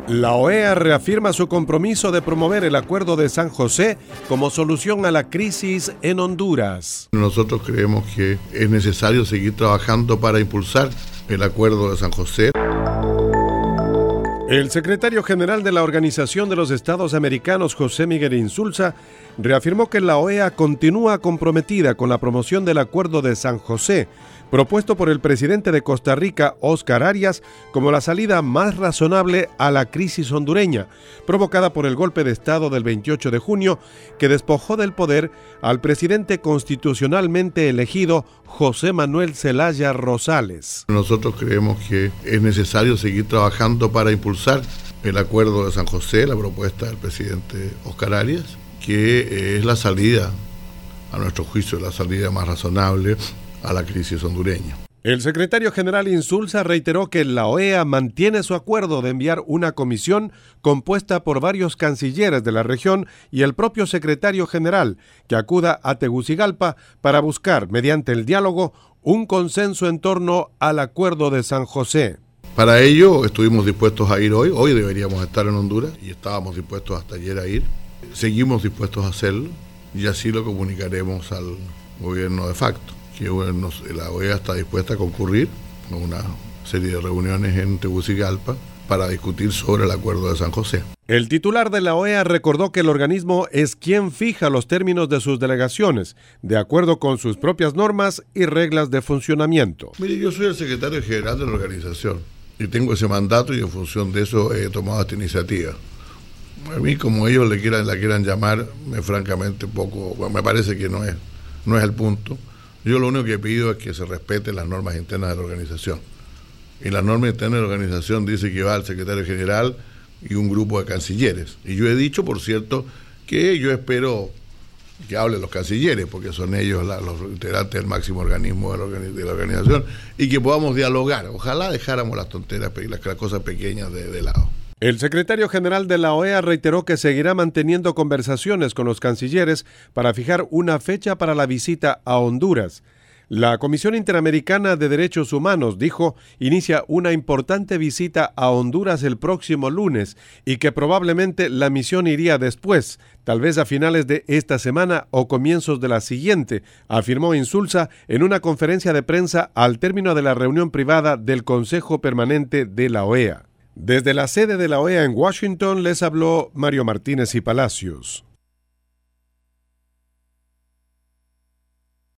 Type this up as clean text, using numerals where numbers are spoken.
La OEA reafirma su compromiso de promover el Acuerdo de San José como solución a la crisis en Honduras. Nosotros creemos que es necesario seguir trabajando para impulsar el Acuerdo de San José. El secretario general de la Organización de los Estados Americanos, José Miguel Insulza, reafirmó que la OEA continúa comprometida con la promoción del Acuerdo de San José, propuesto por el presidente de Costa Rica, Óscar Arias, como la salida más razonable a la crisis hondureña, provocada por el golpe de Estado del 28 de junio, que despojó del poder al presidente constitucionalmente elegido, José Manuel Zelaya Rosales. Nosotros creemos que es necesario seguir trabajando para impulsar el Acuerdo de San José, la propuesta del presidente Óscar Arias, que es la salida, a nuestro juicio, la salida más razonable a la crisis hondureña. El secretario general Insulza reiteró que la OEA mantiene su acuerdo de enviar una comisión compuesta por varios cancilleres de la región y el propio secretario general que acuda a Tegucigalpa para buscar, mediante el diálogo, un consenso en torno al Acuerdo de San José. Para ello estuvimos dispuestos a ir hoy deberíamos estar en Honduras y estábamos dispuestos hasta ayer a ir. Seguimos dispuestos a hacerlo y así lo comunicaremos al gobierno de facto, que la OEA está dispuesta a concurrir a una serie de reuniones en Tegucigalpa para discutir sobre el Acuerdo de San José. El titular de la OEA recordó que el organismo es quien fija los términos de sus delegaciones, de acuerdo con sus propias normas y reglas de funcionamiento. Mire, yo soy el secretario general de la organización y tengo ese mandato y en función de eso he tomado esta iniciativa. A mí, como ellos la quieran llamar, francamente me parece que no es el punto. Yo lo único que pido es que se respeten las normas internas de la organización. Y la norma interna de la organización dice que va el secretario general y un grupo de cancilleres. Y yo he dicho, por cierto, que yo espero que hablen los cancilleres, porque son ellos los integrantes del máximo organismo de la organización, y que podamos dialogar. Ojalá dejáramos las tonteras y las cosas pequeñas de lado. El secretario general de la OEA reiteró que seguirá manteniendo conversaciones con los cancilleres para fijar una fecha para la visita a Honduras. La Comisión Interamericana de Derechos Humanos, dijo, inicia una importante visita a Honduras el próximo lunes y que probablemente la misión iría después, tal vez a finales de esta semana o comienzos de la siguiente, afirmó Insulza en una conferencia de prensa al término de la reunión privada del Consejo Permanente de la OEA. Desde la sede de la OEA en Washington les habló Mario Martínez y Palacios.